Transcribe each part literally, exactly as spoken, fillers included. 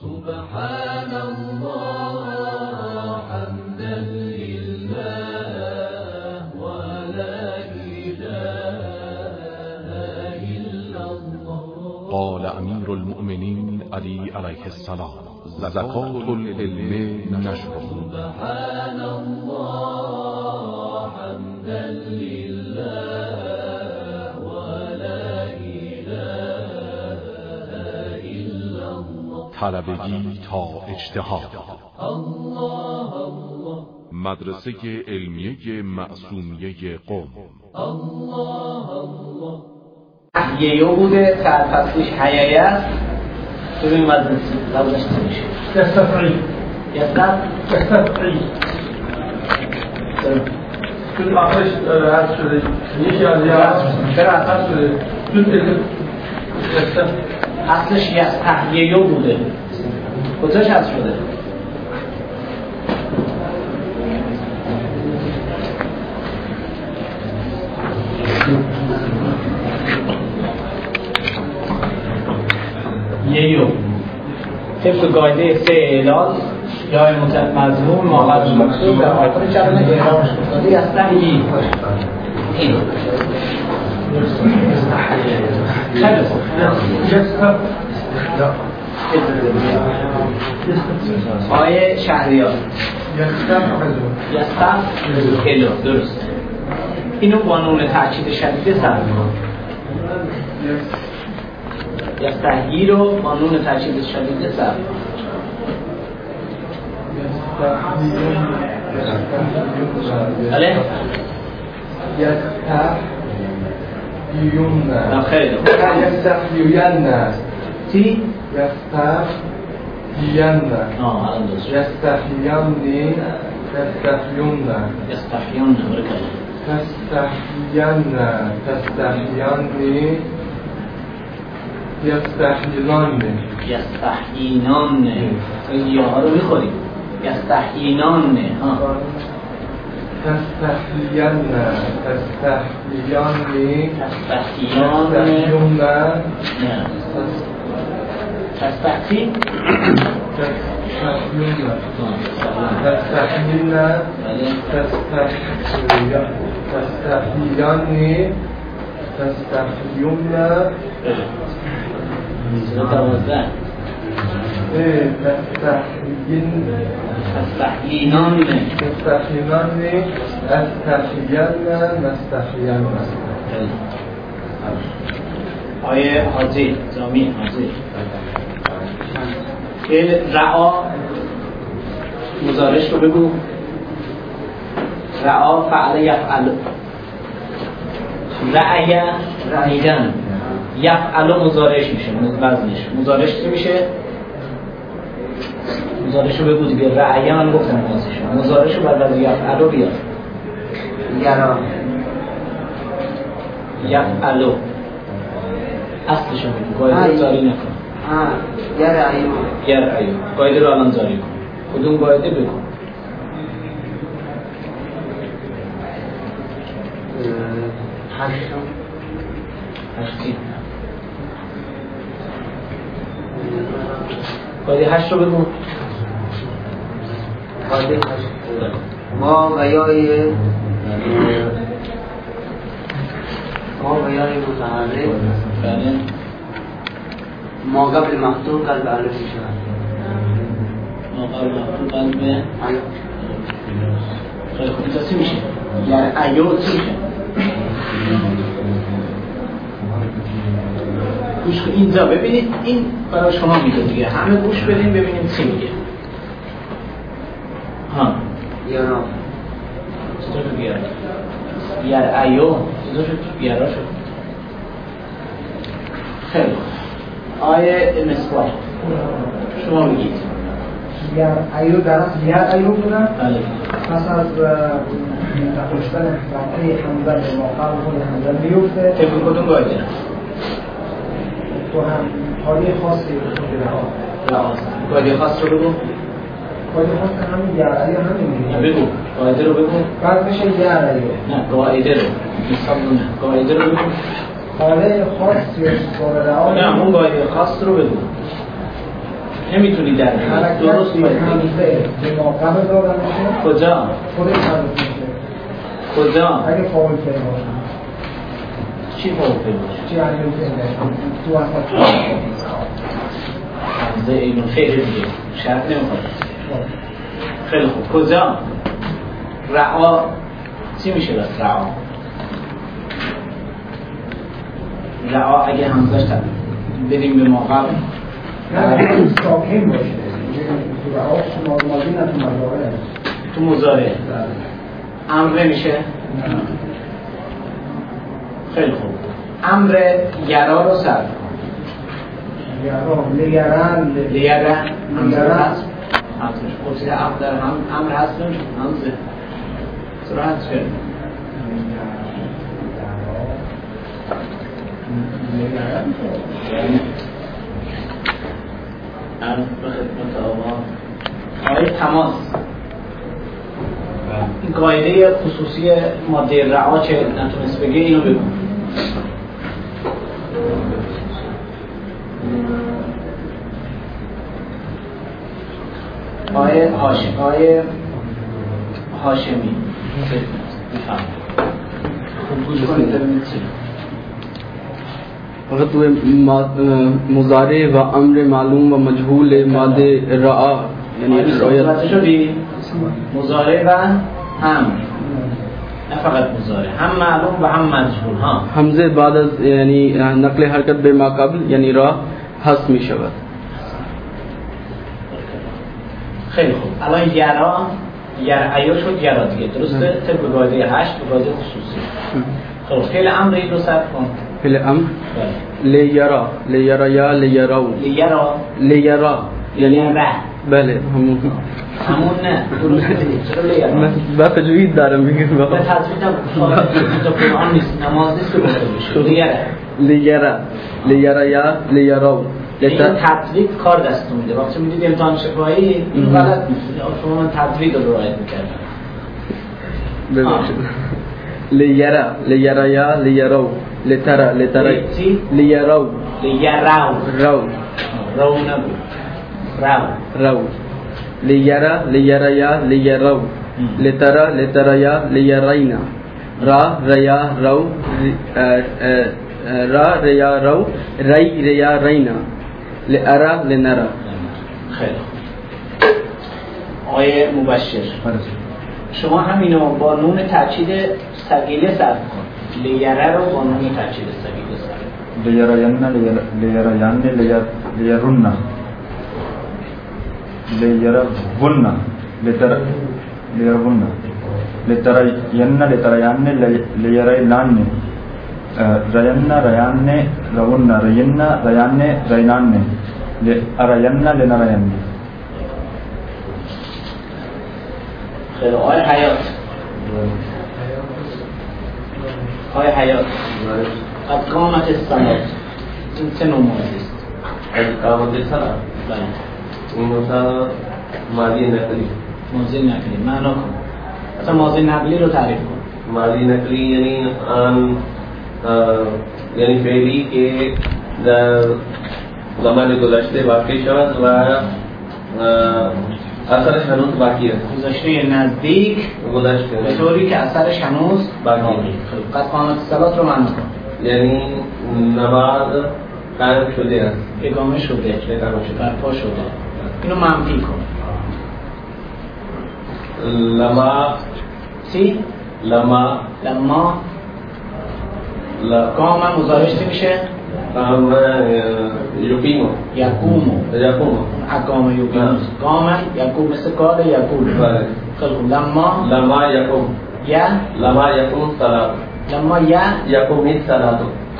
سبحان الله حمدا لله ولا إله إلا الله. قال امیر المؤمنین علی علیه السلام: زکات العلم نشر. سبحان الله حمدا لله ولا إله إلا الله. طلبگی تا اجتهاد. الله الله. مدرسه علمیه معصومیه قم. الله الله. یه بوده سرفصلش حیایه است. ببین وزن لازشته میشه یستفعی یستف یستفعی چون آخرش حذف شده، یکی از یه چرا حذف شده؟ چون یستف اصلش یستحییه بوده، کجاش حذف شده؟ یهیو طبق قاعده سه اعلال جای مضمون ماقبل مقصود در آخر کلمه اعرابش بکنه یستحیی. این خیلی خوب. آیه شهریار یستحیی درست. اینو با نون تاکید شدید سر می‌کنم. یستحیی رو با نون تاکید شدید سر بله؟ یستحیون نه خیلی یستحیون چی؟ یستحیون آه الان درست یستحیونی یستحیون یستحیون برکت تستحیون تستحیونی یستحیلان یستحیینان یا ها رو میخوریم یستحیینان ها تستحیین تستحیانی تستحیان تستحیون نه تستحی تستحیون تستحیین تستحیانی تستحیون دوازده تستحیین تستحیینان تستحیینان استحیین نستحیین. آیه حاضر جامی حاضر که رعا مضارعش رو بگو. رعا فعل یفعل رعی رعیدن یفعل مضارعش میشه وزنش مضارعش چی میشه؟ مضارعش رو بگو دیگه. رعی من گفتم وزنش مضارعش رو بعد از یفعل رو بیار یرا یفعل اصلش رو بگو قاعده رو جاری نکن. یرعیو یرعیو قاعده رو الان جاری کن. کدوم قاعده بگو؟ هشتم هشتی قاعده هشت رو بگو. قاعده هشت ما بیای ما بیای متحرک بله ما قبل مفتوح قلب علف میشود. ما قبل مفتوح قلب خیلی خوب اینجا چی میشه؟ یعنی ایو چی میشه؟ گوش اینجا ببینید این برای شما میگه دیگه همه گوش بدین ببینیم چی میگه. ها یارا چطور تو بیار؟ بیار ایو چطور شد؟ بیارا شد. خیلی خوب. آیه مسوار شما میگید یار ایو درست یار ایو بودن بله پس از داشتن رفعه حمزه به موقع خود حمزه میفته. طبق کدوم قاعده؟ تو هم حالی خاصی رها قاعده خاص رو بگو. قاعده خاص همین یار ایو همین میگه. بگو قاعده رو بگو. بعد میشه یار ایو. نه قاعده رو مثلا نه قاعده رو بگو. حاله خاصی با رها نه اون قاعده خاص رو بگو. نمیتونی در بگی درست باید بگی همزه به موقع دادن میشه کجا؟ خودش حذف میشه کجا؟ اگه فاول فعل باشه چی فاول فعل باشه؟ چی عین فعل تو وسط همزه این فعل دیگه شرط نمیخواد خیلی خوب کجا؟ رعا چی میشه بس رعا؟ رعا اگه همزهش تر بریم به موقع نه ساکن باشه تو رعا شما ماضی نه تو مضارع تو مضارع امر میشه؟ خیلی خوب امر یرا رو صرف کن یرا لیرن لیرن لیرن هست هستش خب امر در هم امر هست نمیشه همزه سرعت شد عرض به خدمت آقا آقای تماس این قاعده خصوصی ماده رعا چه نتونست بگه اینو بگو آقای هاشمی آقای هاشمی بفهم خوب گوش کنید ببینید چی فقط وہ مضارع و امر معلوم و مجهول ماده رعا یعنی روایت شدی مضارع و هم نه فقط مضارع هم معلوم و هم مجهول ها همزه بعد از یعنی نقل حرکت به ما قبل یعنی را حذف می شود خیلی خوب الان یرا یرعیا شد یرا دیگه درسته طبق قاعده هشت و قاعده خصوصی خب فعل امر این رو صرف کن فعل امر لیرا لیرا یا لیراو لیرا لیرا یعنی بله همون همون نه درسته چرا لیرا من با تجوید دارم میگم نه تجوید هم تو قرآن نیست نماز نیست که بخواه بشه لیرا لیرا لیرا یا لیراو این تطویق کار دستون میده وقتی میدید امتحان شفاهی این غلط نیست شما من تطویق رو رعایت میکردم ببخشید لیرا لیرا یا لیراو لترا لترا لیراو لیراو رو رو نبود رو رو لیرا لیرا یا لیراو لترا لترا یا لیرینا را ریا رو را ریا رو ری ریا رینا لارا لنرا خیلی آقای مبشر شما همینو با نون تاکید ثقیله صرف کن لیره رو با نون تاکید ثقیله صرف لیراینا لیرایان لیرنا لیرغنا لتر لیرغنا لتراینا لترایان لیرایلان راینا رایان رونا راینا رایان رینان لاراینا لنرایان خیلی آقای حیات آقای حیات قد قامت الصلاة این چه نوع موضوعی است؟ قد قامت الصلاة بله این مثلا ماضی نقلی ماضی نقلی معنا کن اصلا ماضی نقلی رو تعریف کن ماضی نقلی یعنی آن یعنی فعلی که در زمان گذشته واقع شود و اثرش هنوز باقی است گذشته نزدیک گذشته به طوری که اثرش هنوز باقی است قد قامت الصلاة رو معنا کن یعنی نماز قائم شده است اقامه شده برپا شده اینو منفی کن لما چی؟ لما لما لا قام مضارعش چی میشه؟ قام یقیمو یقومو یقومو اقام یقیمو قام یقوم مثل کار یقوم بله خیلی خوب لما لما یقوم یا لما یقوم صلاة لما یا یقوم صلاة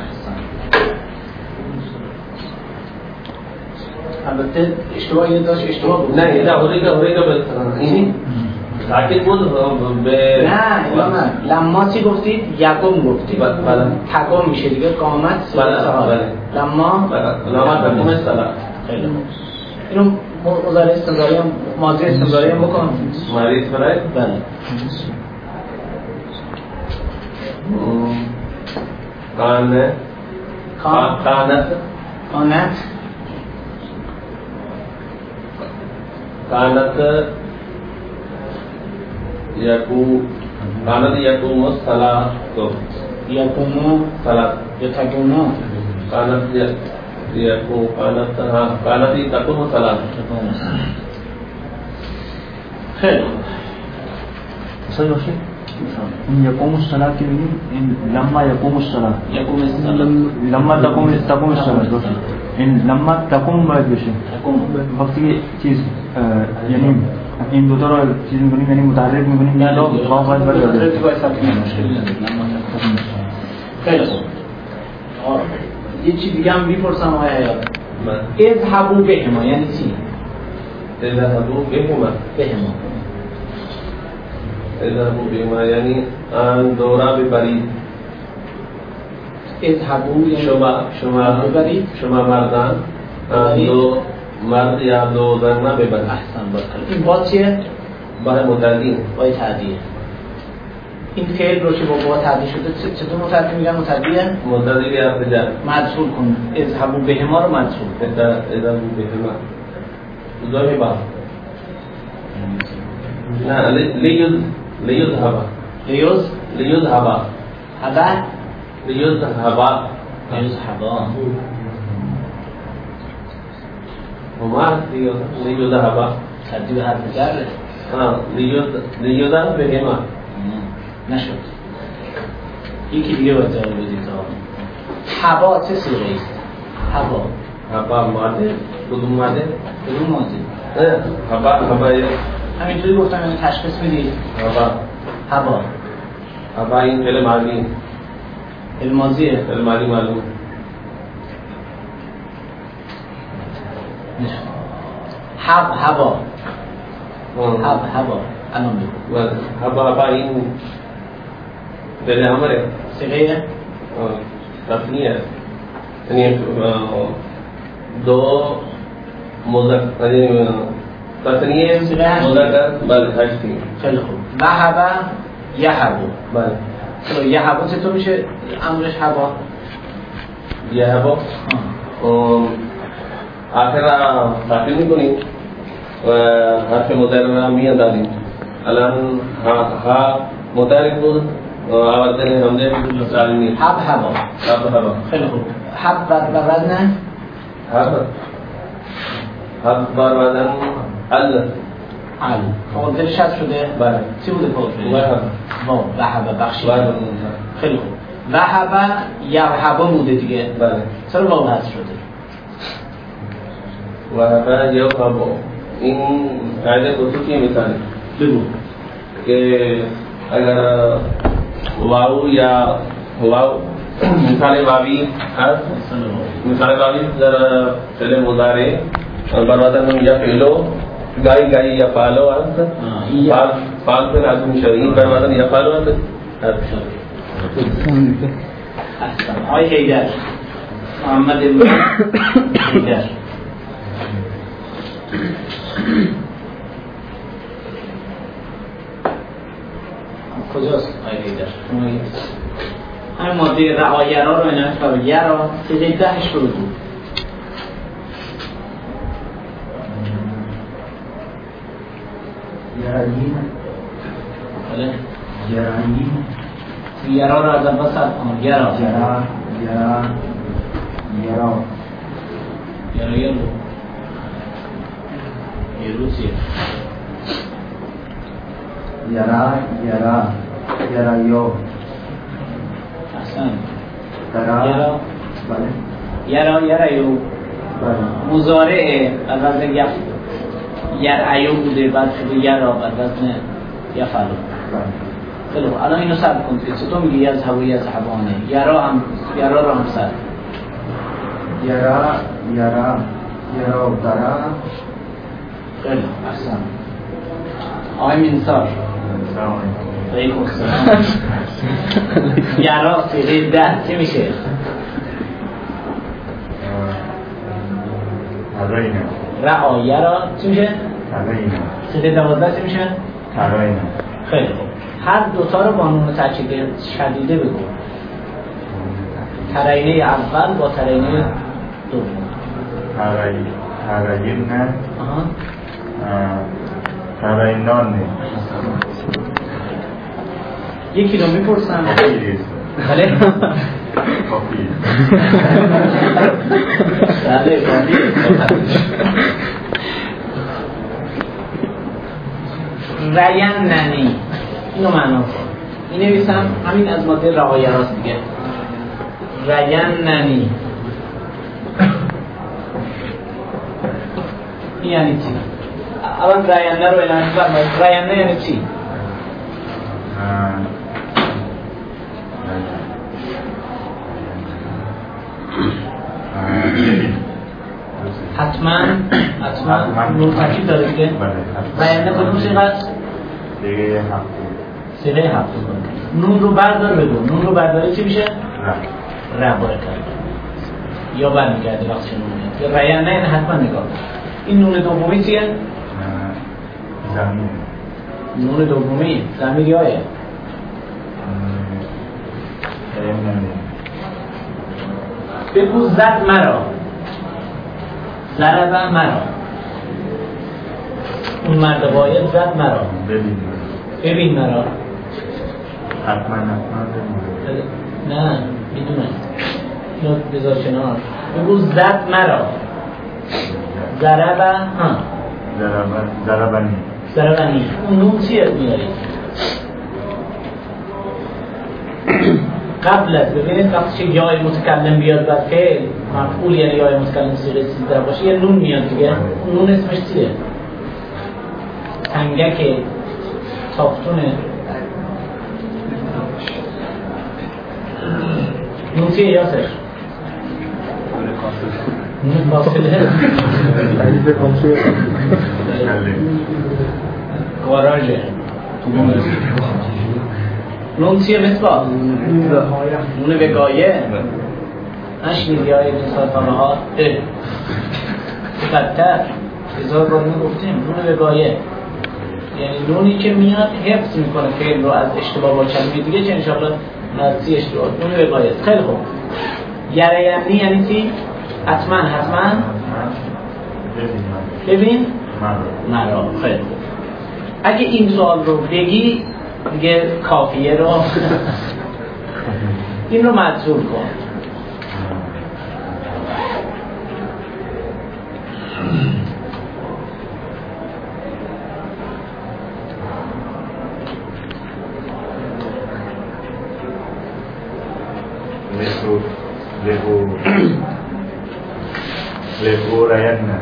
البته اشتباهی داشت اشتباه بود نه نه هوریدا هوریدا به این ساکت بود به نه نه لما چی گفتید یقوم گفتید بله تقوم میشه دیگه قامت بله بله لما لما یقوم صلاة خیلی خوب اینو مضارع استمراری هم ماضی استمراری هم بکن ماضی استمراری بله کان کان کانت کانت कानत यकू कानत यकूम सलातो यकूमो सलात यतकूमो कानत यकू कानत हाँ कानत यकूम सलात خیلی صحیح باشه این یقوم الصلاة که بگیم این لما یقوم الصلاة یقوم الصلاة لما تقوم تقوم الصلاة باشه این لما تقوم باید بشه وقتی که چیز یعنی این دو تا رو چیز می‌کنیم یعنی متحرک می‌کنیم یا دو واو باید باشه خیلی خوب یه چیز دیگه هم می‌پرسم آقای حیات اذهبوا بهما یعنی چی؟ اذهبوا بهما بهما اذهبوا بهما یعنی آن دورا ببرید اذهبوا یعنی شما شما ببرید شما مردان دو مرد یا دو زن ببرید احسن باید این با چیه؟ با متعدی با تعدیه این فعل رو که با با تعدیه شده چطور متعدی میگن متعدیه؟ متعدی یا ارتجاع مدخول کن اذهبوا بهما رو مدخول کن اذهبوا بهما دومی با نه لیوز لیوز هوا لیوز لیوز هوا هوا لیوز هوا لیوز هوا هما لیوز لیوز هوا تعدیه به حرف جره ها لیوز لیوز بهما نشد یکی دیگه باید جواب بدید هوا چه صیغه است؟ هوا هوا ماده کدوم ماده؟ کدوم ماده؟ هوا هوا همینطوری گفتم یعنی تشخیص بدید هوا هوا هوا این فعل ماضی فعل ماضیه فعل ماضی معلوم هب هوا هب هوا الان بگو هوا هوا این فعل امره صیغه تثنیه یعنی دو مذکر یعنی تثنیه مذکر بله هستی خیلی خوب ذهب یهب بله چرا یهب چطور میشه امرش هوا یهب آخر تاخیر میکنیم و حرف مضارع را میاندازیم الان ها مضارع بود آوردن همزه سالمی هب هوا هب هوا خیلی خوب هب و وزن هب هب بر وزن ال ال فاعل دلش هست شده بله چی بوده فاعل وهب واو ذهب بخشی بله خیلی خوب ذهب یذهب بوده دیگه بله چرا واو هست شده وهب یذهب این قاعده خصوصی مثالی بگو که اگر واو یا واو مثال واوی هست مثال واوی در فعل مضارع برادرم یا فعلو گای گای یا فعلو هست فعل فعل پر از میشه این برادرم یا فعلو هست احسن آقای حیدر محمد حیدر کجاست آقای حیدر همین ماده رعایرا رو اینا نفر یرا سیده دهش رو بود یرعین بله یرعین یرا رو از اول سر کنم یرا یرا یرا یرا یرا یرو یرو چیه یرا یرا یرا یو احسن ترا یرا بله یرا یرا یو بله مضارعه از وزن یف یرعیو بوده بعد شده یرا بعد وزن یفعلو خیلی خوب الان اینو سر کن چطور میگی یذهب یذهبانه یرا هم یرا رو هم سر یرا یرا یرا و ترا خیلی خوب احسن آقای منصار علیکم السلام یرا سیغه ده چی میشه؟ تراینا رعا یرا چی میشه؟ تراینا سیغه دوازده چی میشه؟ تراینا خیلی خوب هر دوتا رو با نون تاکید شدیده بگو ترینه اول با ترینه دوم ترای تراینا آها نان یکی رو میپرسم بله کافی بله کافی ریاننی اینو معنا کن این نویسم همین از ماده رعایه راست دیگه ریاننی این یعنی چی؟ اول ریاننه رو اعلام فرمایید ریاننه یعنی چی؟ حتما حتما نور تاکید داره دیگه ریاننه کدوم صیغه است؟ دیگه هفته صیغه هفته نون رو بردار بگو نون رو برداری چی میشه؟ ره باره کرد یا برمیگرده وقتی نون میاد ریاننه یعنی حتما نگاه این نون دومی چیه؟ زمین نون دومی زمیر یایه بگو زد مرا ضرب مرا اون مرد باید زد مرا ببین ببین مرا حتما حتما نه میدونم اینو بذار کنار بگو زد مرا ضرب ها ضربنی ضربنی اون نون چیه میاری قبل از ببینید وقتی که یای متکلم بیاد بعد فعل مفعول یعنی یای متکلم صیغه سیزده باشه یه نون میاد دیگه اون نون اسمش چیه؟ تنگک تافتونه نون چیه یاسر؟ نون فاصله گاراژه نون چیه مصباح؟ نون وگایه نشنیدی های مثال فمه ها اه بدتر هزار بار نگفتیم نون وگایه یعنی نونی که میاد حفظ میکنه فعل رو از اشتباه با کلمه دیگه چه انشاءالله نزدی اشتباه نون وگایه خیلی خوب یرینی یعنی چی؟ حتما حتما ببین مرا خیلی خوب اگه این سوال رو بگی دیگه کافیه رو این رو مجذور کن لهو لهو لهو ریاننه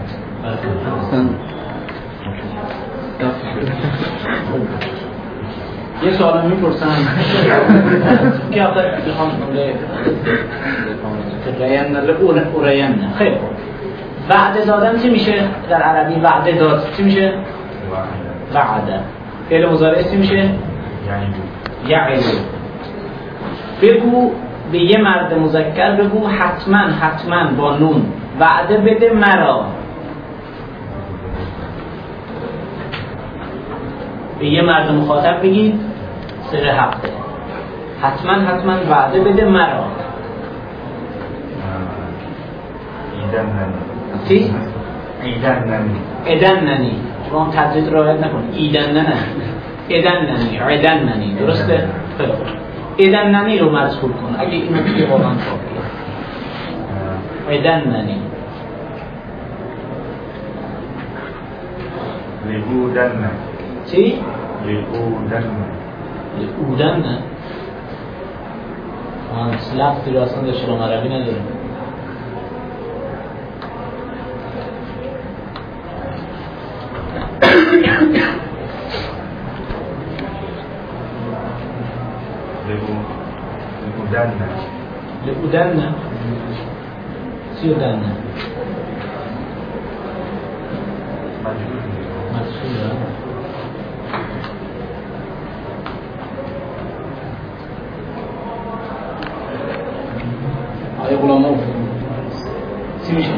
یه سوال میپرسم که آخر بخوام ریاننه او ریاننه خیلی خوب وعده دادن چی میشه در عربی وعده داد چی میشه؟ وعده فعل مضارع چی میشه؟ یعدو بگو به یه مرد مذکر بگو حتما حتما با نون وعده بده مرا به یه مرد مخاطب بگید سر حقه حتما حتما وعده بده مرا ایدن ننی چی؟ ایدن ننی ایدن ننی شما هم تدریج رعایت نکن ایدن ننی ایدن ننی ایدن ننی درسته؟ خیلی خوب ایدن ننی رو مذکور کن اگه اینو دیگه واقعا کافیه ایدن ننی لهودن چی؟ لهودن لهودن نه آن لفظی رو اصلا داشته رو عربی نداره لهودن لهودن چی دن مجهول آیا غلامو چی میشه؟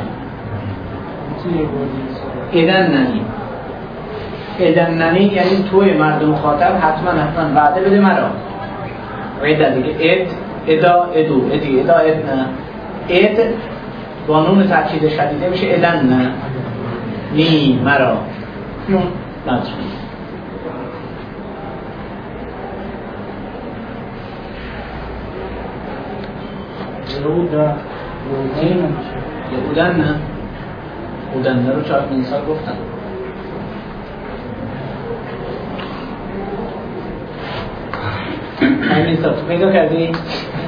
ایدن ننی ایدن ننی یعنی توی مرد مخاطب حتما حتما وعده بده مرا ایده دیگه اید ادا ادو ادی ادا اد نه اید با نون تاکید شدیده میشه ایدن نه نی مرا نون نجمی یعود یعودن نه یعودن رو چهار مثال گفتن. همین تو پیدا کردی؟ نه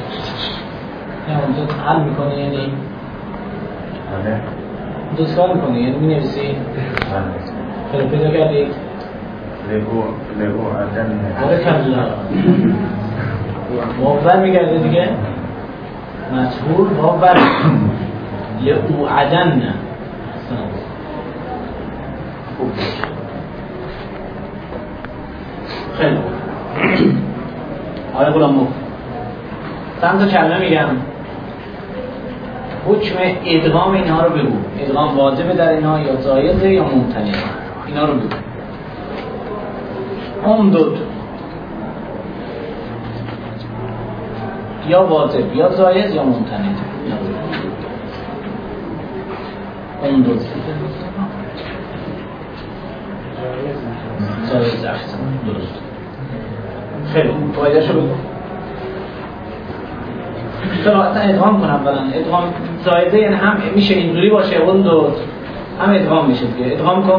اونجا حل میکنی یعنی؟ آره. دو سوال میکنی یعنی می نویسی؟ خیلی پیدا کردی؟ لگو لگو عدن آره کلا واقعا میگرده دیگه مشهور واقعا لئو عدن خیلی آره غلام مو چند تا کلمه میگم حکم ادغام اینها رو بگو. ادغام واجبه در اینها یا جایزه یا ممتنعه، اینا رو بگو. امدود یا واجب یا جایز یا ممتنع. امدود جایز احسن درست. خیلی قاعده شو بگو. چرا اصلا ادغام کنم بلند ادغام زایده یعنی هم میشه اینجوری باشه اون دو هم ادغام میشه دیگه. ادغام کن.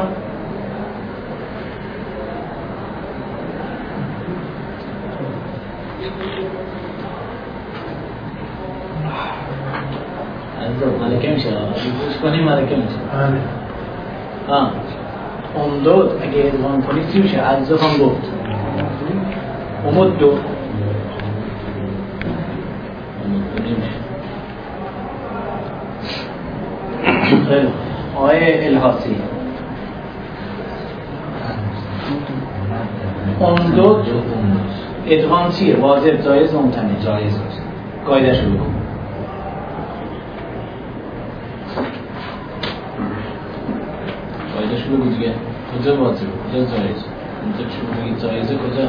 از ملکه میشه گوش کنیم ملکه میشه. آه امدود اگه ادغام کنی چی میشه؟ از هم گفت امود دو خیلی آیه الهاسی امدود ادغام چیه؟ واجب جایز ممتنع؟ جایز قاعده شو بگو. قاعده شو بگو دیگه. کجا واجب کجا جایز؟ اونجا چون بگید جایزه کجا؟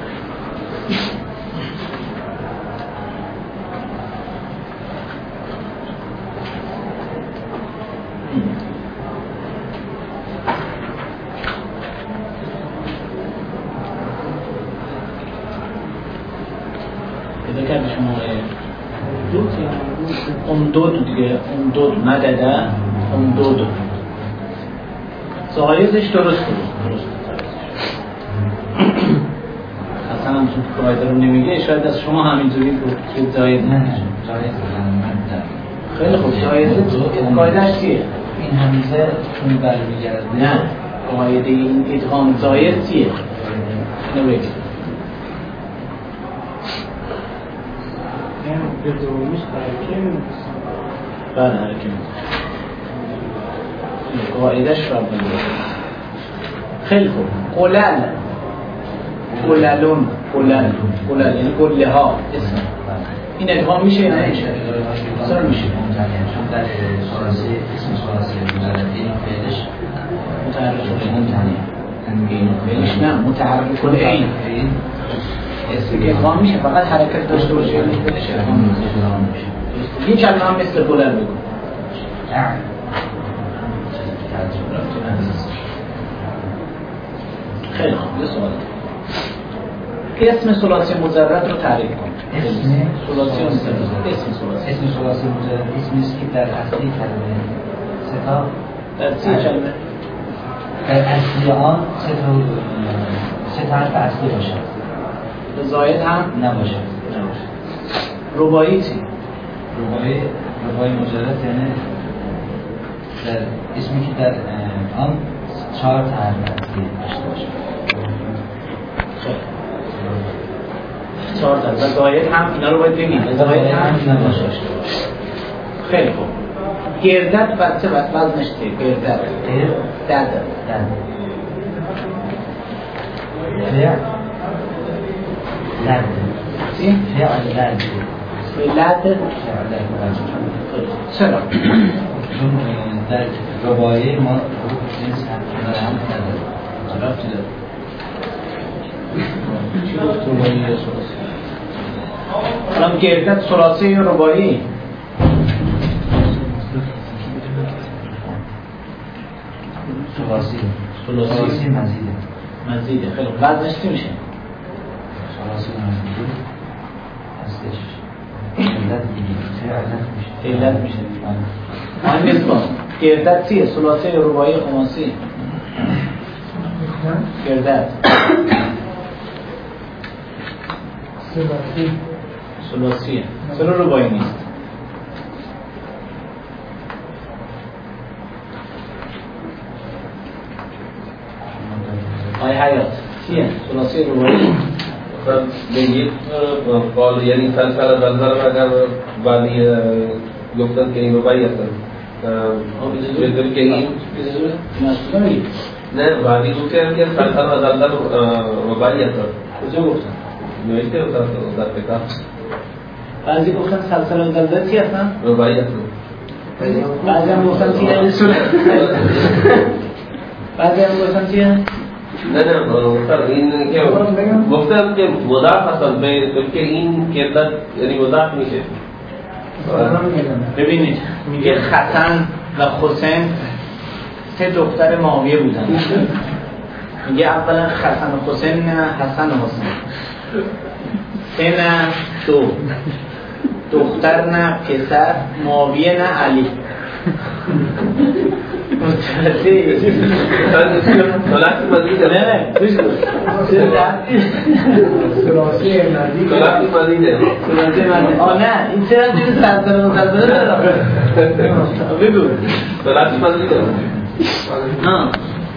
پیدا کردی شما امدود دیگه. امدود مدده امدود جایزش درست بود. درست اصلا هم تو قاعده رو نمیگه شاید از شما همینجوری بود که جایز نه جایز خیلی خوب. جایزه قاعدهش چیه؟ این همیشه چون بر میگرده نه قاعده این ادغام جایز چیه؟ نبگید به دومیش حرکه میمونست. بله حرکه میمونست. قاعدهش را بگید. خیلی خوب. قلل قللون قلل قلل یعنی قله ها اسم این ادغام میشه یا نمیشه؟ چرا میشه؟ چون در ثلاثی اسم ثلاثی مجردین فعلش متحرک این فعلش نه متحرک العین اسم که ادغام میشه فقط حرکت داشته باشه یعنی فعلش ادغام میشه. این کلمه هم مثل قلل بگو. خیلی خوب. یه سوال اسم ثلاثی مجرد رو تعریف کن. اسم ثلاثی مجرد اسم ثلاثی اسم ثلاثی مجرد اسمی است که در اصلی کلمه سه تا در سی کلمه در اصلی آن سه تا سه تا حرف اصلی باشد زاید هم نباشد. رباعی چی؟ رباعی رباعی مجرد یعنی در اسمی که در آن چهار تا حرف اصلی داشته باشد. چهار تا و زاید هم اینا رو باید بگیم. زاید هم نباشه. خیلی خوب. گردت بچه بس وزنش چیه؟ گردت دد دد فعل لد چی؟ فعل لد لد چرا؟ چون در رباعی ما جنس در هم نداره. رفتی داره. چی گفت رباعی یا ثلاثی؟ الان گردت ثلاثی یا رباعی؟ ثلاثی ثلاثی مزیده مزیده. خیلی وزنش چی میشه؟ ثلاثی مزیده هستش. علت میشه آن میزبان گردت چیه؟ ثلاثی رباعی خماسی گردت ثلاثی ثلاثیه چرا رباعی نیست؟ آی حیات چیه؟ ثلاثی رباعی بگید قال یعنی سلسله زلزله اگر بعدی گفتن که این رباعی هستن بدون که این نه بعدی گفتن که سلسله زلزله رباعی هستن کجا گفتن؟ نوشته رو در فکر بعضی گفتن سلسله و زلزله چی هستن؟ رباعی هستن بعضی هم گفتن چی هستن؟ بعضی هم گفتن چی هستن؟ نه نه گفتن این که گفتن که مضاف هستن به که این کردت یعنی مضاف میشه ببینید میگه حسن و حسین سه دختر معاویه بودن میگه اولا حسن و حسین نه حسن و حسین سه نه دو دختر نه پسر معاویه نه علی متوجه ثلاثی مزید نه نه گوش کن ثلاثی مزید ثلاثی مزیده ثلاثی مزید آه نه این چرا دیگه سلسله مزید دارم بگو ثلاثی مزیده ها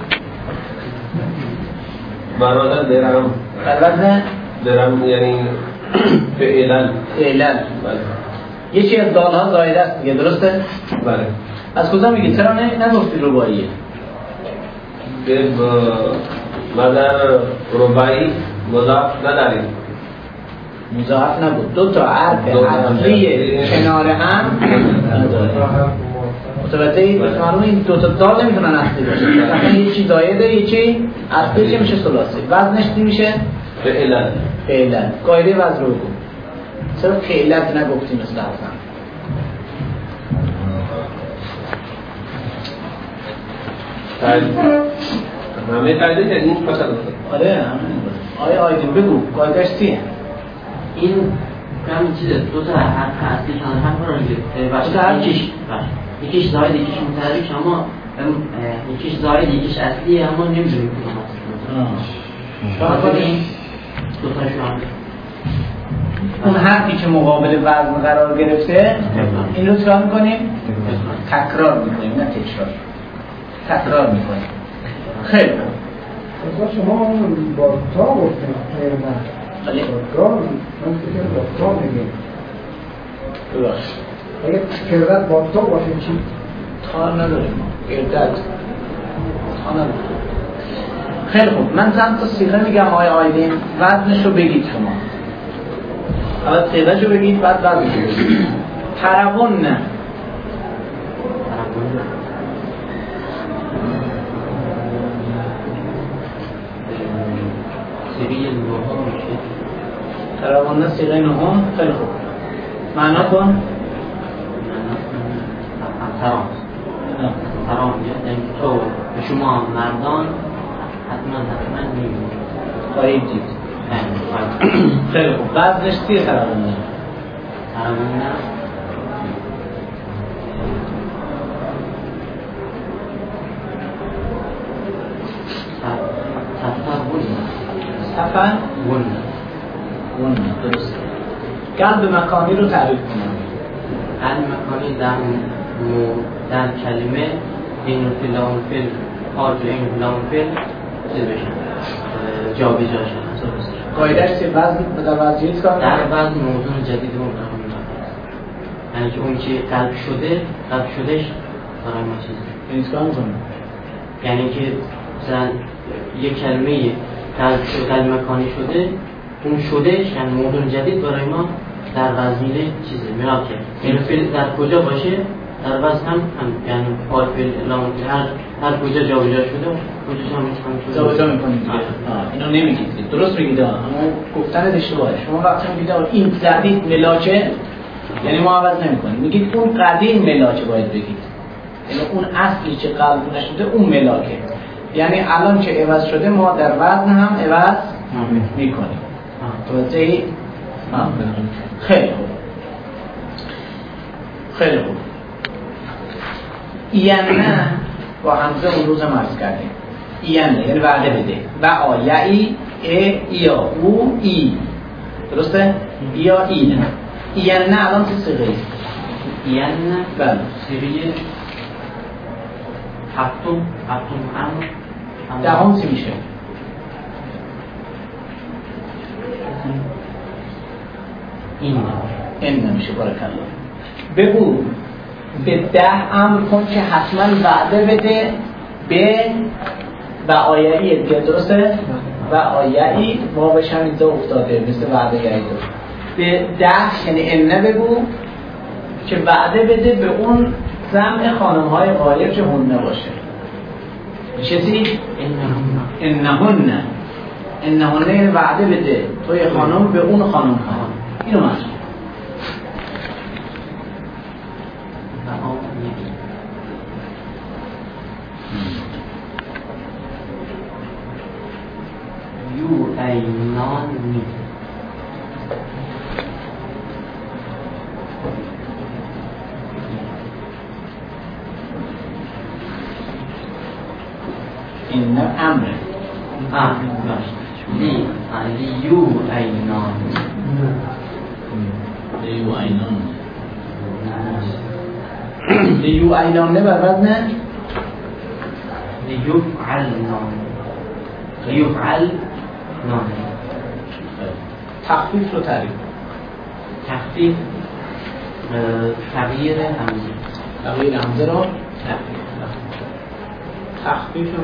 مرادن درهم البته درهم یعنی فعلا فعلا یکی از دالها زایده است دیگه درسته؟ بله از کجا میگی؟ چرا نه نگفتی رباعیه؟ که ما در رباعی مضاف نداریم مضاف نبود دو تا حرف عطفی کنار هم نداره متوجه اید؟ معلومه این دو تا دال نمیتونن اصلی باشه مثلا یکی زایده یکی اصلی که میشه ثلاثی وزنش چی میشه؟ فعلا فعلا قاعده وزن رو گفت چرا فعلت نگفتی مثل حسن؟ همه قاعده که این فقط آره همه آیا آیدین بگو قاعدهش چیه؟ این همین چیزه دو تا حرف اصلی کنار هم قرار گرفته یکیش یکیش زاید یکیش متحرک اما یکیش زاید یکیش اصلیه اما نمیدونیم کدوم اصلی این دو تاشو هم اون حرفی که مقابل وزن قرار گرفته این رو چرا میکنیم؟ تکرار میکنیم نه تکرار تکرار میکنیم خیلی خوب شما اون با تا گفتیم ولی با تا من فکر با تا میگیم ببخش اگه کردت با تا باشه چی؟ تا نداریم ما گردت تا نداریم خیلی خوب من چند تا صیغه میگم آقای آیدین وزنش رو بگید شما اول صیغه‌ش رو بگید بعد وزنش رو بگید ترون نه ترون نه صیغه نهم خیلی خوب معنا کن ترام ترام یعنی تو به شما مردان حتما حتما میبینید خواهید دید خیلی خوب وزنش چیه ترون نه؟ ترون نه سفن ون ون درست قلب مکانی رو تعریف کنم قلب مکانی در در کلمه این فیل لام فیل حال این لام فیل چیز بشن جا بجا شدن قایدهش چه وزن در وضعیت کار در وزن موضوع جدید رو بخونیم یعنی که اون که قلب شده قلب شدهش برای ما چیز این کار میکنم یعنی که مثلا یک کلمه قلب شده قلب مکانی شده اون شدهش یعنی موضوع جدید برای ما در وزنیله چیزه میراب کرد یعنی فیل در کجا باشه در وزن هم هم یعنی حال فیل لام هر هر کجا جا بجا شده کجاش هم هم جا بجا میکنید دیگه اینو نمیگید درست میگید اما گفتن اشتباهه شما وقتی میگید این جدید ملاکه یعنی ما عوض نمیکنیم میگید اون قدیم ملاکه باید بگید یعنی اون اصلی که قلب نشده اون ملاکه یعنی الان که عوض شده ما در وزن هم عوض میکنیم توجهی؟ خیلی خوب خیلی خوب. اینه با همزه اون روز مرز کردیم. اینه یعنی وعده بده. و آیعی ای یا او ای. درسته؟ یا اینه. اینه الان چه صیغه ای؟ اینه بله. صیغه هفتم هفتم هم دهم چی میشه؟ این این نمیشه. بارکالله. بگو به ده امر کن که حتما وعده بده به و آیه‌ای دیگه. درسته؟ و آیه‌ای واوش هم اینجا افتاده مثل وعده یعید. به ده یعنی انه بگو که وعده بده به اون جمع خانم‌های غایب که هنه باشه. میشه چی؟ انهن انهن یعنی وعده بده توی خانم به اون خانم ها. اینو معنی. یو اینان می این امره. امر باشه. لی لیو اینان لیو اینان لیو اینان نه بر وزن لیفعل نان لیفعل نان. تخفیف رو تعریف. تخفیف تغییر همزه. تغییر همزه رو تخفیف. تخفیف رو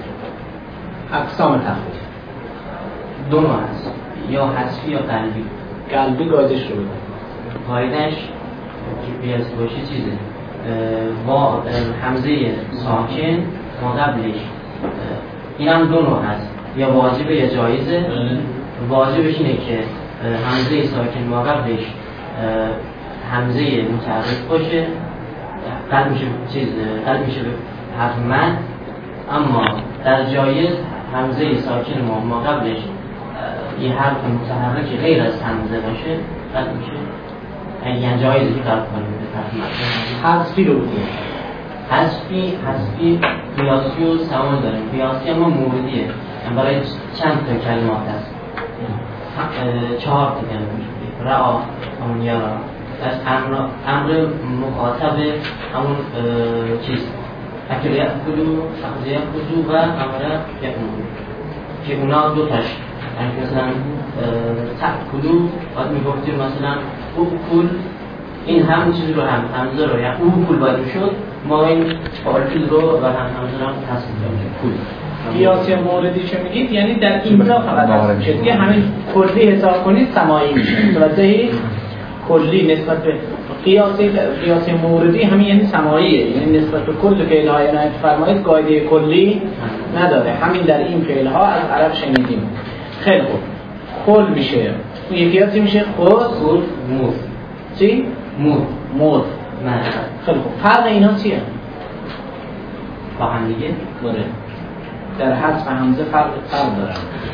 اقسام تخفیف دو نوع هست، یا حذفی یا قلبی. قلبی گایدش رو بده. قایدش که بیاسی باشه چیزه با همزه ساکن ما قبلش. این هم دو نوع هست، یا واجبه یا جایزه. واجبش اینه که همزه ساکن ما قبلش همزه متحرک باشه، قلب میشه چیز قلب میشه به حرف مد. اما در جایز همزه ساکن ما ما قبلش یه حرف متحرک غیر از همزه باشه قلب میشه. یعنی جایزی که قلب کنیم به حرف مد. حذفی رو بگو. حذفی حذفی قیاسی و سوال داریم. قیاسی اما موردیه، یعنی برای چند تا کلمات هست. چهار تا کلمه رعا همون یارا از امر امر مخاطب همون چیز اکل یأکلو اخذ یأخذو و امر یأمرو که اونا دو تاش. یعنی مثلا تأکلو باید میگفتیم مثلا اوکل، این همون چیز رو هم همزه رو یا اوکل باید میشد، ما این فاعل رو و هم همزه رو هم تصمیم داریم کل. قیاسی موردی چه میگید؟ یعنی در اینجا فقط هست میشه دیگه. همین کلی حساب کنید سماعی میشه. متوجهی؟ کلی نسبت به قیاسی قیاسی موردی همین یعنی سماعیه، یعنی نسبت به کل فعل های عنایت فرمایید قاعده کلی نداره. همین در این فعل ها از عرب شنیدیم. خیلی خوب. کل میشه. اون یکی قیاسی میشه خود کل مور. چی؟ مور. مور. نه. خیلی خوب. فرق اینا چیه؟ با هم دیگه؟ بله. در حذف همزه فرق فرق دارن.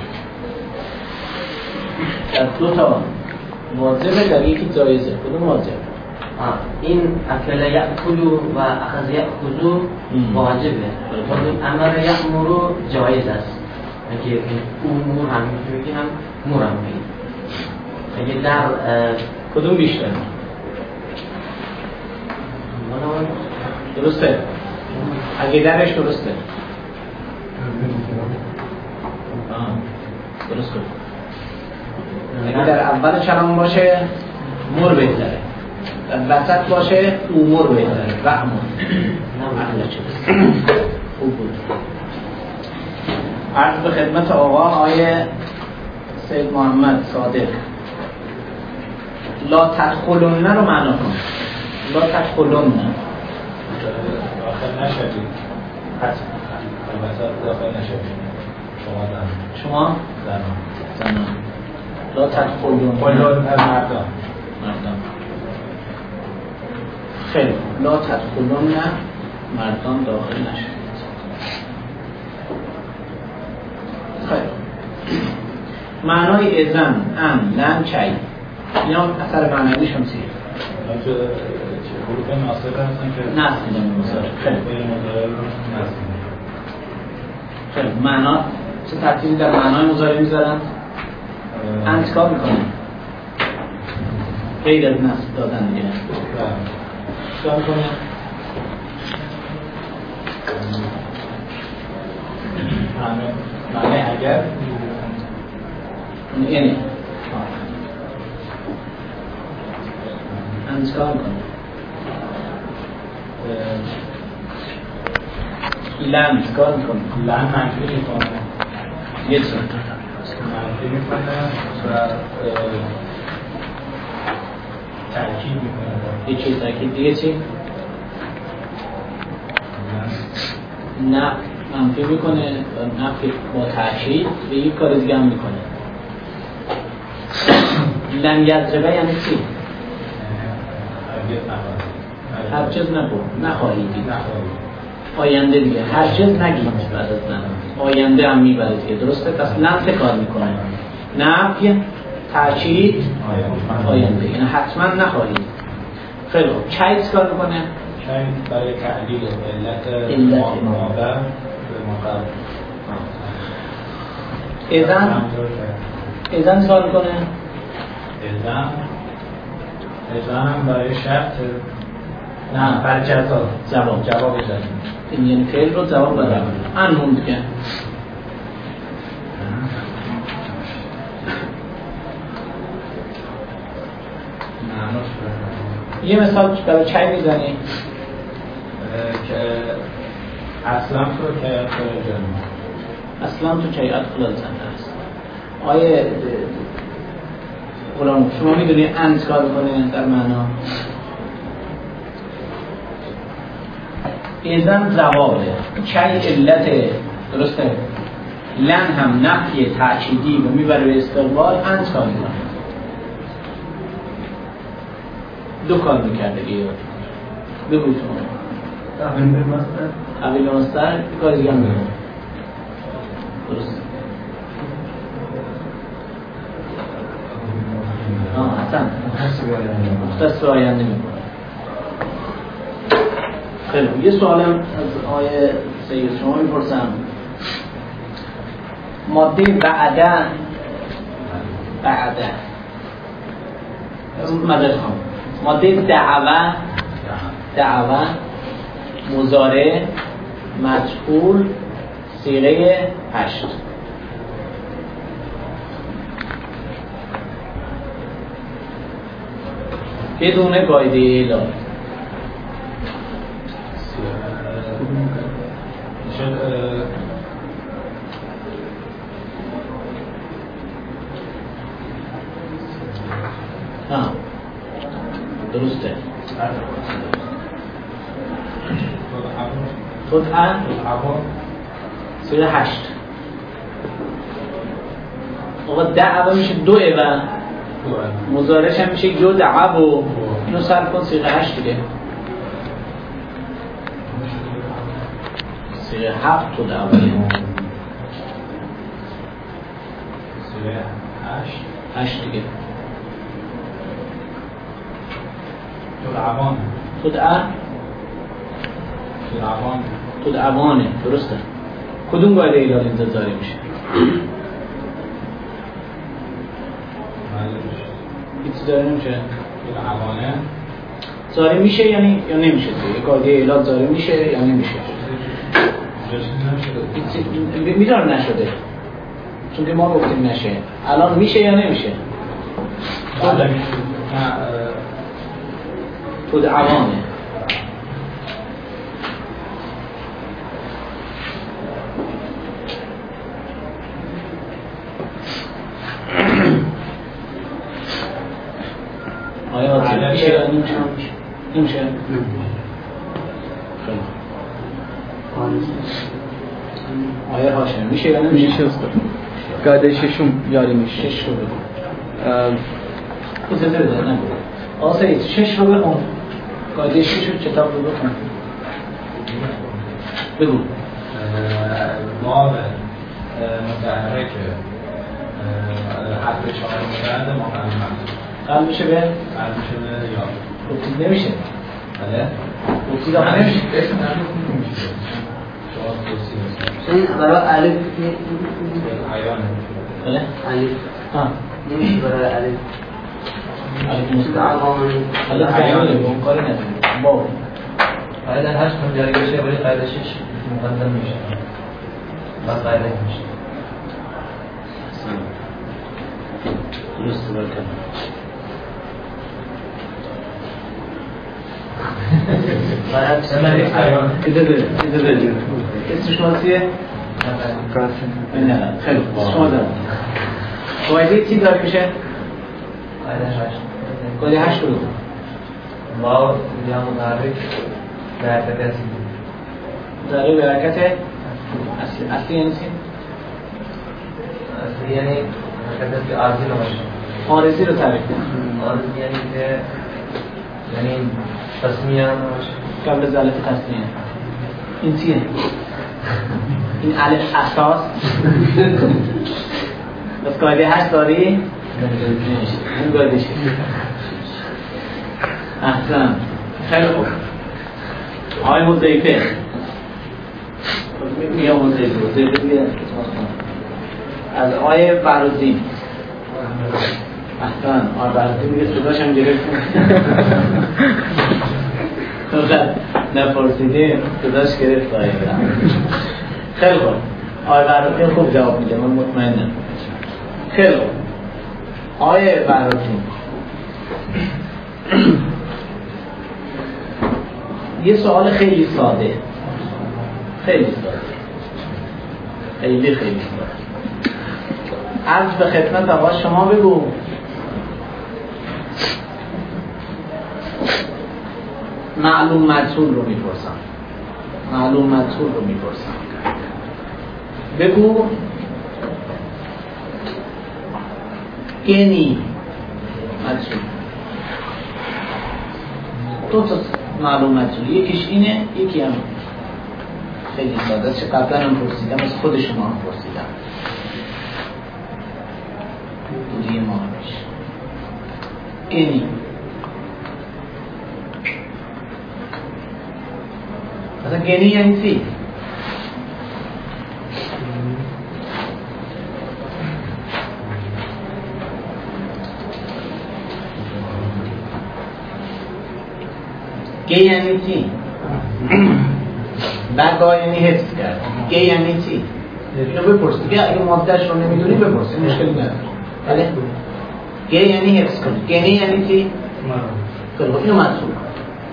در دو تا واجبه، در یکی جایزه. کدوم واجب؟ این اکل یأکلو و اخذ یأخذو واجبه. خود امر یأمرو جایز است. اگه امور هم میگی هم مور هم میگی. اگه در کدوم بیشتر؟ درسته. اگه درش درسته. درسته. اگه در اول کلام باشه مور بهتره، در وسط باشه امور بهتره و امور. خوب بود. عرض به خدمت آقا آیه سید محمد صادق. لا تدخلن رو معنا کن. لا تدخلن داخل نشدید. حتما البته داخل نشدید. شما زن. شما؟ زن. زن. لا تدخلن. خلون از مردان. مردان. خیلی. لا تدخلن مردان داخل نشدید. خیلی. معنای ازن، ام، لن، چای. اینا اثر معنیش هم چیه؟ حروف ناصبه هستن که نصب میدن مضارع. خیلی مضارع رو نصب میدن. خیلی معنا چه ترتیبی در معنای مضارع میذارن؟ انت کار میکنن غیر از نصب دادن دیگه کار میکنن معنی اگر اینه انت کار میکنن لن کار میکنن لن منفی میکنه یه چیز منفی میکنه و تأکید میکنه یه چیز تأکید دیگه چی؟ نه منفی میکنه و نفی با تأکید به یک کار دیگه هم میکنه. لن یضربه یعنی چی؟ هرچیز نگو نخواهید دید آینده دیگه هرچیز نگید بعد از لن آینده هم میبره دیگه درسته؟ پس لن چه کار میکنه؟ نفی تأکید آینده یعنی حتما نخواهید. خیلی خوب چیز کار میکنه؟ چیز برای تعلیل علت مابر به مقابل اذن اذن کار میکنه؟ اذن اذن هم برای شرط نه برای جزا جواب جواب جزا این یعنی فعل رو جواب بده انمون دیگه یه مثال برای چای میزنی؟ که اصلا تو که جنه اصلا تو چای ادخل الجنه است. آیه غلام شما میدونی انت کار کنه در معنا ایزن جوابه چای علت درسته لن هم نفی تأکیدی و میبره به استقبال انت کار میکنه دو کار میکرده دیگه بگوی شما تحویل به مصدر تحویل به مصدر یک کار دیگه هم میکنه درسته آه حسن مختص به آینده میکنه. خیلی یه سوالم از آیه سید شما میپرسم ماده بعدن بعدن مدر خواهم ماده دعوه دعوه مضارع مجهول صیغه هشت بدون قاعده اعلال ها درسته تدعا سوره هشت آقا دعوه میشه دو و مضارعش هم میشه جو دعو و اینو صرف کن سیغه هشت دیگه سیغه هفت تو دعوه سیغه هشت هشت دیگه تدعوان تدعا تدعوان تدعوانه درسته کدوم قاعده اعلال اینجا جاری میشه؟ هیچ جاری نمیشه؟ تدعوانه جاری میشه یعنی یا نمیشه دیگه قاعده اعلال جاری میشه یا نمیشه؟ میدار نشده چون که ما گفتیم نشه الان میشه یا نمیشه؟ بله میشه تدعوانه آیا آتیل میشه یا نمیشه؟ نمیشه؟ آیا هاشم میشه یا نمیشه؟ میشه استاد قاعده ششم جاری میشه شش رو بگو خود زده بده نگو آقا سعید شش رو بخون قاعده شش رو کتاب رو بخون بگو باب متحرک حرف چهار مورد مقدمه قلب میشه به؟ قلب میشه به یا خب نمیشه بله قوسی را نمیشه این برای الف بله الف ها نمیشه برای الف الف عوامل حالا تعیین اون کاری نداره با قاعده هشت هم جاری بشه ولی قاعده شش مقدم میشه بعد قاعده میشه درست برکن اسم شما چیه؟ نه خیلی شما دارم قاعده چی دار میشه؟ قاعده هشت قاعده هشت رو واو یا متحرک به حرکت اصلی متحرک به حرکت اصلی اصلی یعنی چی؟ اصلی یعنی حرکت اصلی عارضی نباشه عارضی رو تعریف کنم عارضی یعنی که یعنی تصمیه نباشه قبل از الف تصمیه این چیه؟ این الف اساس بس قاعده هشت داری؟ نمیشه اون قاعده شد احسن خیلی خوب آقای مضیفه میگم مضیفه مضیفه دیگه از آقای فرازی احسن آقای فرازی میگه صداش هم گرفت نپرسیدیم صداش گرفت آقای خیلی خوب آقای فرازی خوب جواب میده من مطمئنم خیلی خوب آقای فرازی یه سوال خیلی ساده خیلی ساده خیلی خیلی ساده عرض به خدمت آقا شما بگو معلوم مجهول رو میپرسم معلوم مجهول رو میپرسم بگو گنی مجهول دو تا معلوم مجهول یکیش اینه یکی هم خیلی ساده است چه قبلا هم پرسیدم از خود شما هم پرسیدم بودی ما همیشه اینی مثلا گنی یعنی چی؟ گه یعنی چی؟ بعد گاه یعنی حفظ کرد گه یعنی چی؟ اینو بپرس دیگه اگه مادهش رو نمیدونی بپرس این مشکلی نداره بله؟ گه یعنی حفظ کنی گنی یعنی چی؟ خیلی خوب اینو محسوب کن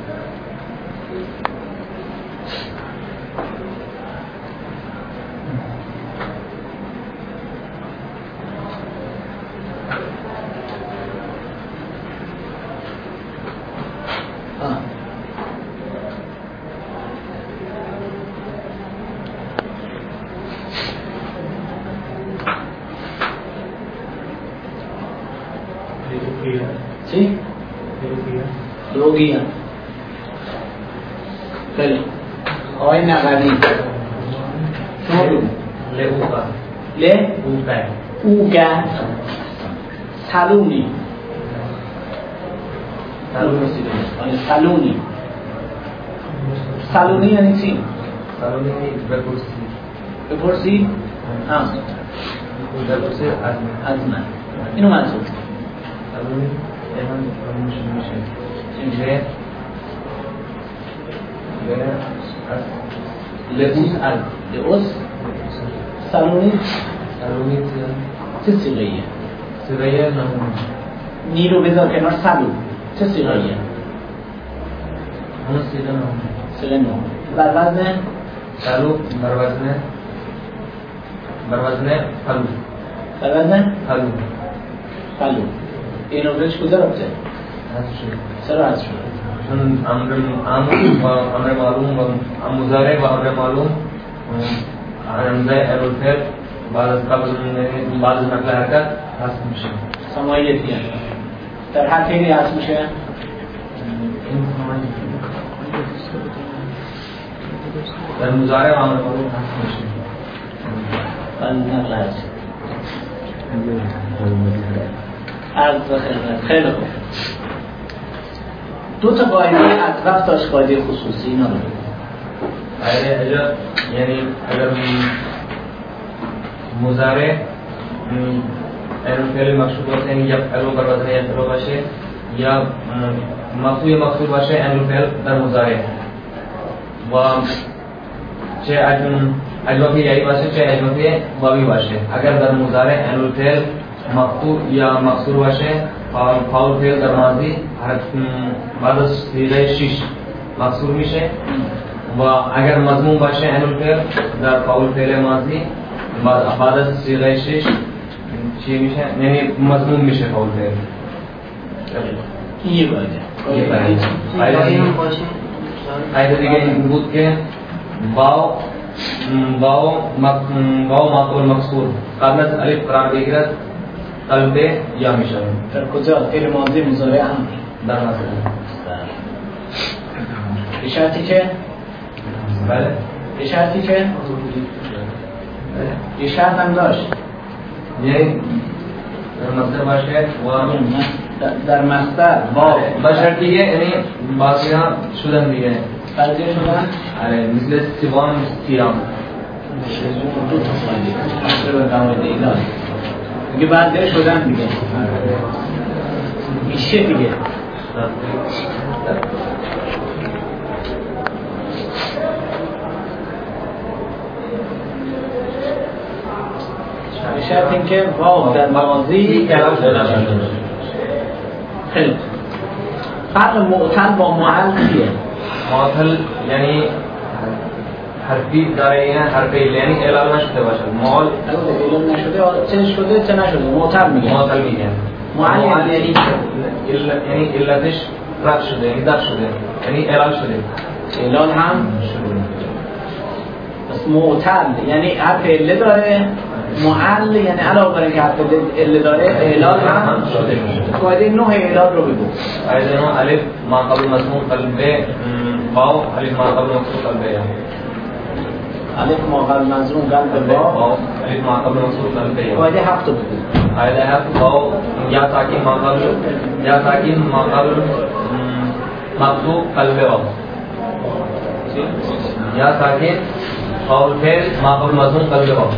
چی؟ لوگیا خیلی آقای نقلی شما بگو لئوگا ل اوگا سلونی سلونی سلونی یعنی چی؟ سلونی بپرسی بپرسی؟ ها بپرسی از از من اینو منظور سلونی ایمان فرموش میشه چیزه لئوس از لئوس سلونی سلونی چه سیغهیه؟ سیغهیه نمون نی رو بذار کنار سلو چه سیغهیه؟ همون سیغه نمون سیغه نمون بر وزن؟ سلو بر وزن بر وزن فلو بر وزن؟ فلو فلو این رو بهش کجا رفته؟ حذف شده چرا حذف شده؟ چون امر امر و امر معلوم و مضارع و امر معلوم رمزه الفعل بعد از قبل بعد از نقل حرکت حذف میشه سماعیتی هست در هر خیلی حذف میشه؟ این در مضارع و امر معلوم حذف میشه بعد نقل حذف عرض و خدمت خیلی خوب دو تا قاعده اطراف داشت، قاعده خصوصی، اینا رو اگر یعنی اگر مضارع این فعل مقصود باشه یعنی یا فعل بر وزن یفعل باشه یا مفعول مقصود باشه این فعل در مضارع و چه اجوبه یایی باشه چه اجوبه واوی باشه. اگر در مضارع این فعل مقصود یا مقصور باشه فاعل فعل در ماضی بعد از صیغه شش مقصور میشه و اگر مضموم باشه این فعل در فاعل فعل ماضی بعد از صیغه شش چی میشه؟ یعنی مضموم میشه فاعل فعل. این یه قاعده. یه قاعده قاعده دیگه این بود که واو واو واو مفعول مقصور قبل از الف قرار بگیرد قلب یا میشه. در کجا؟ فعل ماضی مضارع هم در مثلا به شرطی که بله به شرطی که یه شرط هم داشت یعنی در مصدر باشه و در مصدر با با شرط دیگه یعنی باقی ها شدن دیگه بعضی شدن آره مثل سیوان سیام دو تا فایده مصدر و قواعد اینا دیگه بعضی شدن دیگه میشه دیگه به شرط اینکه واو در ماضی کلام شده خیلی فرق معتل با معل چیه؟ معتل یعنی حرفی داره یعنی حرفی یعنی اعلام نشده باشه. معل اعلام نشده چه شده چه نشده معتل میگه معتل میگه معل یعنی یعنی علتش رد شده یعنی دفع شده یعنی اعلان شده اعلان هم شده. پس معتل یعنی حرف عله داره، معل یعنی علاوه بر اینکه حرف عله داره اعلان هم شده. قاعده نه اعلان رو بگو. قاعده نه الف ما قبل مضمون قلبه واو الف ما قبل مقصود قلبه الف ما قبل مضمون قلبه واو الف ما قبل مقصود قلبه. قاعده هفت رو بگو. قاعده هفت واو یا ساکن ما قبل یا ساکن ما قبل مقصود قلبه واو یا ساکن قول فعل ما قبل مضمون قلبه واو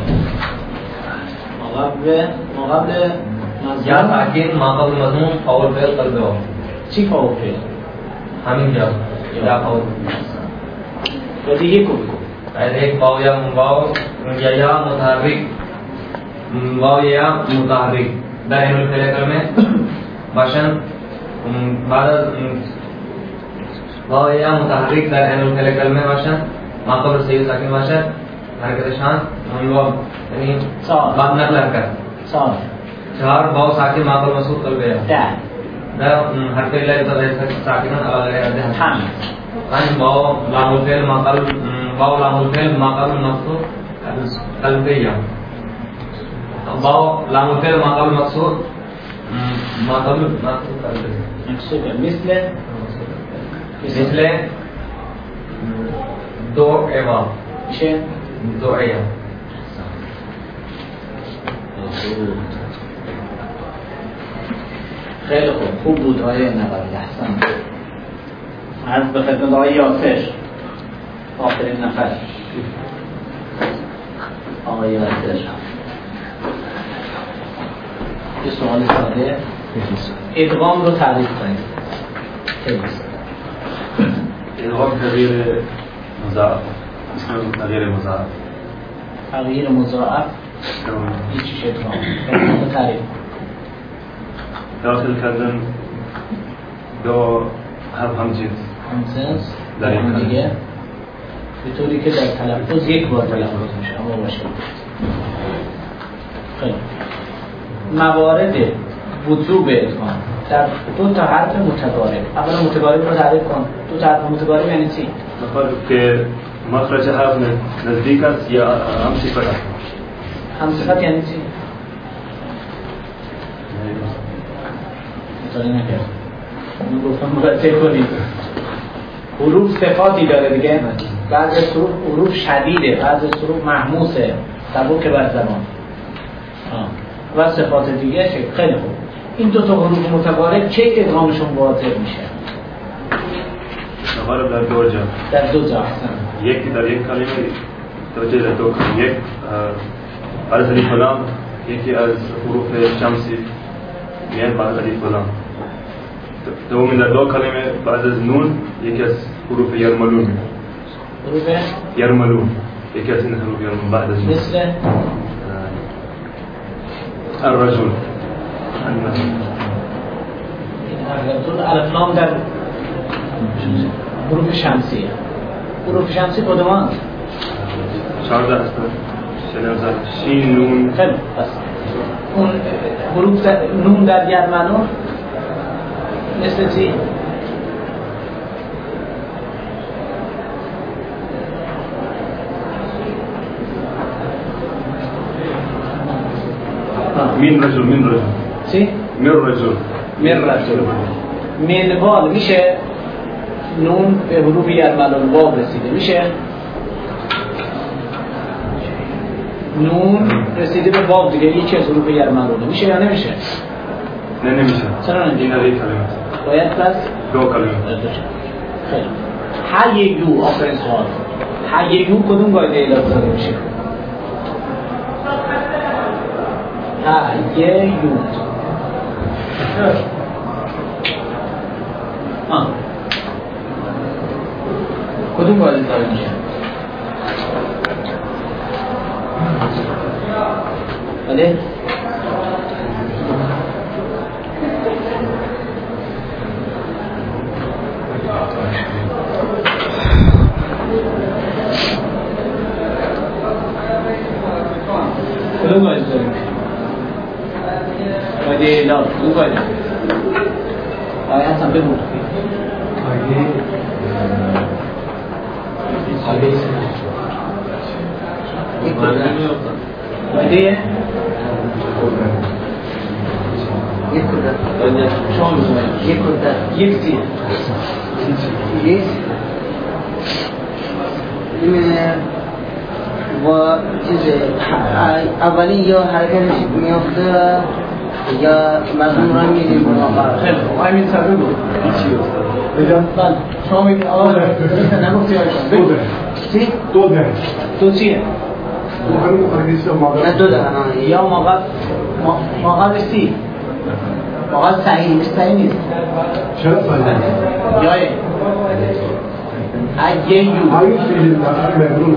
مقابل مقابل یا ساکن ما قبل مضمون قول فعل قلبه واو. چی قول فعل؟ همین یا یا قول و دیگه کو بگو. एक वाव या वाव या या मुतहर्रिक वाव या मुतहर्रिक दाहिने फेले में भाषण बाद वाव या मुतहर्रिक दाहिने फेले में भाषण माकबर सही साकिन भाषण हरकत शान वाव यानी बाद नकल हरकत चार चार वाव साकिन माकबर मसूद कल्बे दा दा हरकत इला इधर साकिन अलग अलग हम kan वाव लामुल फेल माकल वाव लामुल फेल माकल मकसूद कल्बिया वाव लामुल फेल माकल मकसूद माकल मकसूद कल्बिया मकसूद مثل مثل دو ايوا میشه دو ايوا خیلی خوب خوب بود آیه نبوی احسن عرض به خدمت آقای یاسر آخرین نفر آقای یاسر یه سوال ساده ادغام رو تعریف کنید. ادغام تغییر مضاعف اسم تغییر مضاعف تغییر مضاعف این چیش ادغام رو تعریف داخل کردن دو حرف همجنس همجنس در این دیگه به طوری که در تلفظ یک بار تلفظ میشه اما باشه. خیلی موارد وجوب ادغام در دو تا حرف متقارب. اولا متقارب رو تعریف کن. دو تا حرف متقارب یعنی چی؟ مفرد که مخرج حرف نزدیک است یا هم صفت است. هم صفت یعنی چی؟ مطالعه نکرد. من گفتم مرتب کنید. حروف صفاتی داره دیگه. بعضی حروف حروف شدیده، بعضی حروف محموسه، سبک بر زبان. و صفات دیگه خیلی خوب. این دو تا حروف متقارب چه ادغامشون واضح میشه؟ متقارب در دو جا. در دو جا احسن. یکی در یک کلمه توجه در دو کلمه. یک بعد از الف و لام یکی از حروف شمسی میاد بعد از الف و لام. دومی در دو کلمه بعد از نون یکی از حروف یرملون. حروف یرملون یکی از این حروف یرملون بعد از نون. مثل الرجل. الف لام در حروف شمسی. حروف شمسی کدومان؟ چهارده هست. شین نون. خیلی بس. اون حروف نون در یرملون مثل چی؟ من رجل من رجل. چی؟ من رجل. من رجل. منوال میشه نون به حروف یرملون واو رسیده میشه نون رسیده به واو دیگه یکی از حروف یرملونه میشه یا نمیشه؟ نه نمیشه. چرا نمیشه؟ این در یک کلمه باید پس دو کلمه. خیلی حی یو آخرین سوال حی یو کدوم قاعده اعلام داده میشه؟ حی یو آه کدوم قاعده داده میشه؟ بله؟ کدوم قاعده داده میشه؟ قاعده اعلام کدوم قاعده؟ آیا حسن بگو قاعده یک کدر شما می‌خواید یک کدر یک سی یک این و چیز اولی یا حرکتش میافته یا مضمون را میدیم خیلی خوب همین سبب بود بجان بله شما میگید آقا نگفتی آقا چی؟ دو ده دو چیه؟ نه دو ده یا موقع موقع سی موقع صحیح نیست صحیح نیست چرا صحیح؟ یای اگه یو همین فیلم ممنون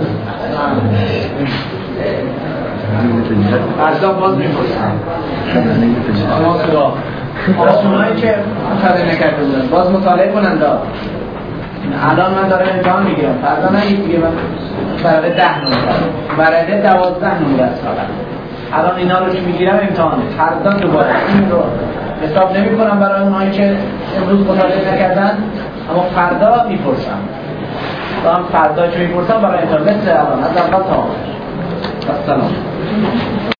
فردا باز میپرسم اما سرا آسونایی که مطالعه نکرده بودن باز مطالعه کنند الان من دارم امتحان میگیرم فردا نگید دیگه من برای ده نمره برای دوازده نمره از سالم الان اینا رو که میگیرم امتحانه فردا دوباره این رو حساب نمی کنم برای اونایی که امروز مطالعه نکردن اما فردا میپرسم و هم فردا که میپرسم برای امتحان مثل الان از اول تا آخر. السلام